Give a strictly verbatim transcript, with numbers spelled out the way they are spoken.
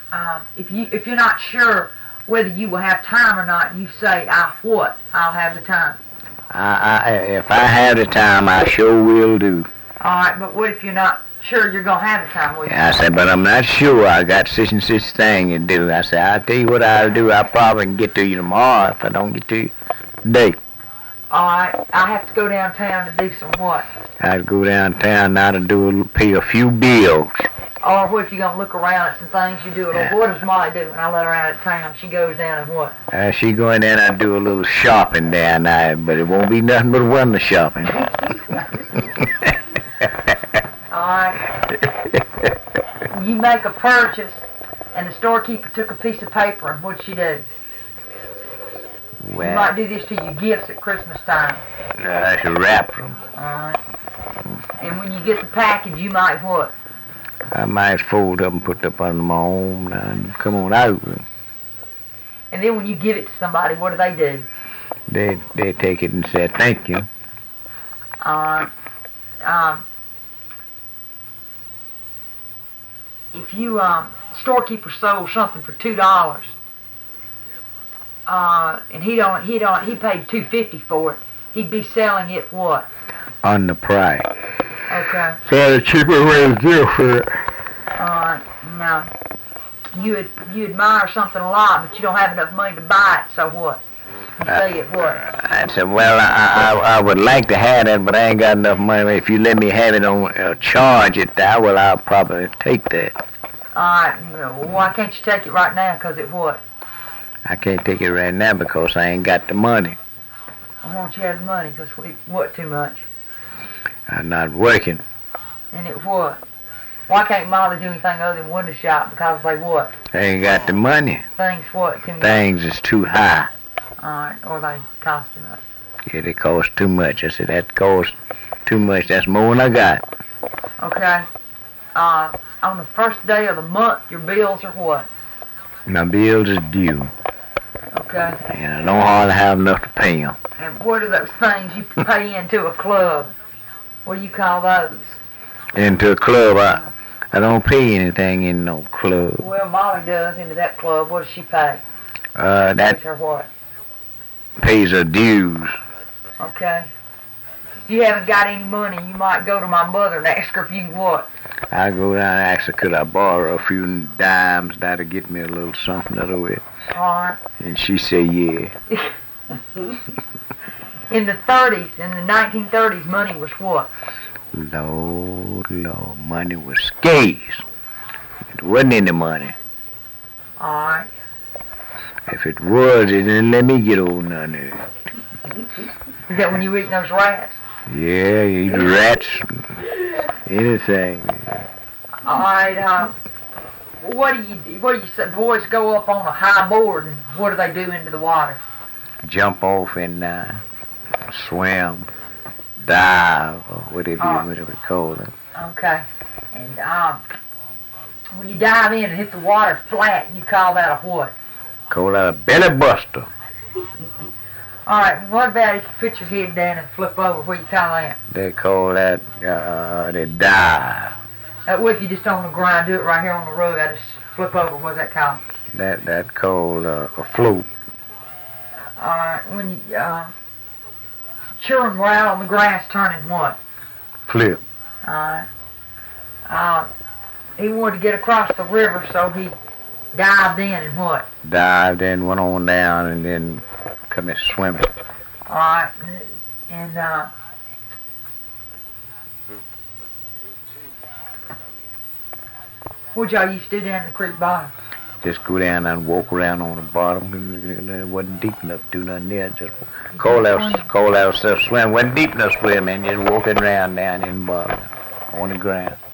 um, if you if you're not sure whether you will have time or not, you say, I what? I'll have the time. I, I, if I have the time, I sure will do. All right, but what if you're not sure you're going to have the time? Will you? I said, but I'm not sure. I got such and such thing to do. I said, I'll tell you what I'll do. I'll probably can get to you tomorrow if I don't get to you today. All right, I have to go downtown to do some what? I'd go downtown now to do pay a few bills. Or what if you're going to look around at some things you do? A little, Yeah. What does Molly do when I let her out of town? She goes down and what? Uh, she going in, I do a little shopping down there, but it won't be nothing but window shopping. All right. You make a purchase, and the storekeeper took a piece of paper, and what'd she do? You Well, might do this to your gifts at Christmas time. I should wrap them. All right. And when you get the package, you might what? I might fold up and put it up under my arm and come on out. And then when you give it to somebody, what do they do? They they take it and say thank you. Uh, um, if you um, storekeeper sold something for two dollars, uh, and he don't he don't he paid two fifty for it, he'd be selling it for what? On the price. Okay. So the cheaper way to deal for it. Uh, now you ad- you admire something a lot, but you don't have enough money to buy it. So what? You say it what? I said, well, I, I I would like to have that, but I ain't got enough money. If you let me have it on uh, charge it there, well, I'll probably take that. All right. Well, why can't you take it right now? Cause it what? I can't take it right now because I ain't got the money. Why don't you have the money? Cause we, what too much? I'm not working. And it what? Why can't Molly do anything other than window shop? Because they what? I ain't got the money. Things what? Too much. Things is too high. All right. Or they cost too much. Yeah, they cost too much. I said, that costs too much. That's more than I got. Okay. Uh, on the first day of the month, your bills are what? My bills is due, Okay. and I don't hardly have enough to pay them. And what are those things you pay into a club? What do you call those? Into a club, I, I don't pay anything in no club. Well, Molly does into that club. What does she pay? Uh, that Pays her what? pays her dues. Okay. If you haven't got any money, you might go to my mother and ask her if you can what? I go down and ask her, could I borrow a few dimes that'll get me a little something out of it? All right. And she say, yeah. In the thirties, in the nineteen thirties, money was what? Lord, Lord, money was scarce. It wasn't any money. All right. If it was, it didn't let me get old none of it. Is that when you eat those rats? Yeah, you eat rats, anything. All right. Uh, what do you what do you say? Boys go up on a high board, and what do they do into the water? Jump off and uh, swim, dive, or whatever, Oh. you, whatever you call it. Okay. And um, when you dive in and hit the water flat, you call that a what? Call that a belly buster. All right. What about if you put your head down and flip over? What do you call that? They call that uh, the dive. Uh, what if you just on the ground, do it right here on the rug? I just flip over. What's that called? That that called uh, a float. All right. When you uh, children were out on the grass turning what? Flip. All right. Uh, he wanted to get across the river, so he dived in and what? Dived in, went on down, and then come and swimming. All right. And uh, what y'all used to do down in the creek bottom? Just go down and walk around on the bottom. It wasn't deep enough to do nothing there. Just call out, call ourselves swim. Wasn't deep enough swim, and just walking around down in the bottom on the ground.